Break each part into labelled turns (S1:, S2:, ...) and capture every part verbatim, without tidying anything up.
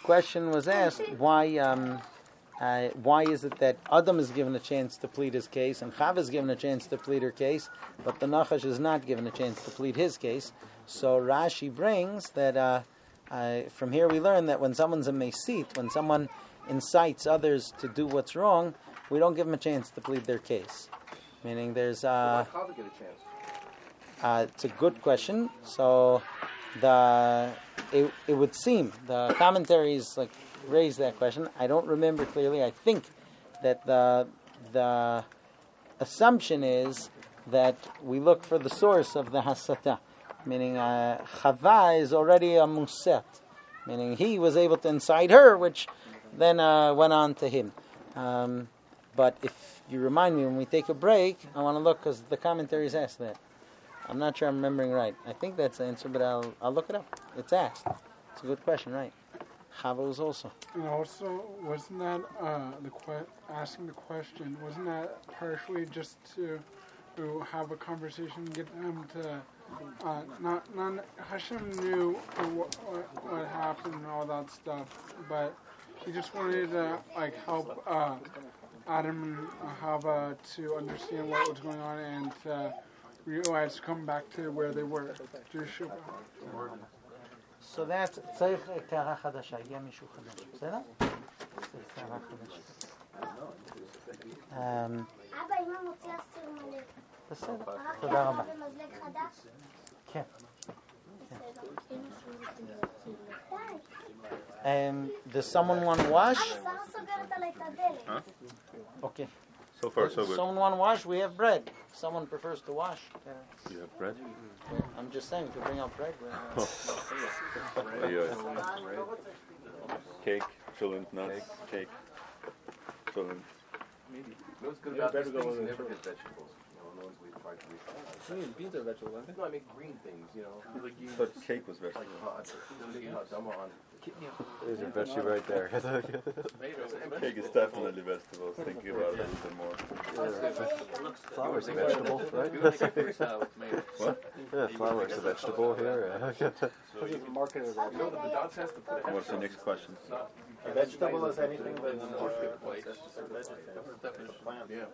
S1: question was asked, why um, uh, why is it that Adam is given a chance to plead his case and Chava is given a chance to plead her case, but the Nachash is not given a chance to plead his case? So Rashi brings that uh, uh, from here we learn that when someone's a mesit, when someone incites others to do what's wrong, we don't give them a chance to plead their case. Meaning there's... Uh,
S2: so why Chava get a chance?
S1: Uh, it's a good question. So the it, it would seem the commentaries like raise that question. I don't remember clearly. I think that the the assumption is that we look for the source of the hasata, meaning uh, Chava is already a muset, meaning he was able to incite her, which then uh, went on to him. Um, but if you remind me when we take a break, I want to look because the commentaries ask that. I'm not sure I'm remembering right. I think that's the answer, but I'll I'll look it up. It's asked. It's a good question, right? Chava was also.
S3: And also, wasn't that uh, the que- asking the question? Wasn't that partially just to, to have a conversation, get them to uh, not not Hashem knew what, what what happened and all that stuff, but he just wanted to like help uh, Adam and Hava to understand what was going on and to realize, come back to where they were.
S1: So that's צריך קערה חדשה, הגיע מישהו חדש, בסדר? צריך קערה חדשה.
S4: אבא, אמא מוציאה סיר מלא.
S1: בסדר, תודה רבה.
S4: במזלג חדש?
S1: כן. Um, does someone want to wash?
S4: אבא, שרה סוגרת עלי את הדלת.
S1: Okay.
S5: So far, so good.
S1: Someone want to wash? We have bread. If someone prefers to wash. Uh,
S5: You have bread?
S1: I'm just saying, we could bring out bread.
S5: Oh, yeah. Cake, filled nuts, cake, filled.
S2: Maybe. What's good about these things? You never get vegetables. You know, the ones we try to make.
S6: Beans are vegetable, aren't they?
S2: No, I make green things, you know. Like
S5: But cake was vegetable.
S2: hot. Hot.
S7: There's your veggie right there.
S5: Cake is definitely vegetables. Thinking about it a little bit more.
S7: Flour's a vegetable, right?
S5: What?
S7: Yeah, flour is a vegetable here.
S6: Marketed as
S2: You know, the dots has to put it.
S5: What's the next question?
S8: A vegetable is anything that's uh, plant.
S2: Yeah.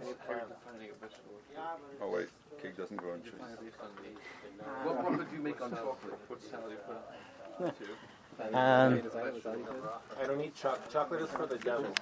S5: Oh wait, cake doesn't grow on trees.
S2: What, what would you make on chocolate? What salad you put on?
S1: Um,
S8: I don't eat chocolate. Chocolate is for the devil.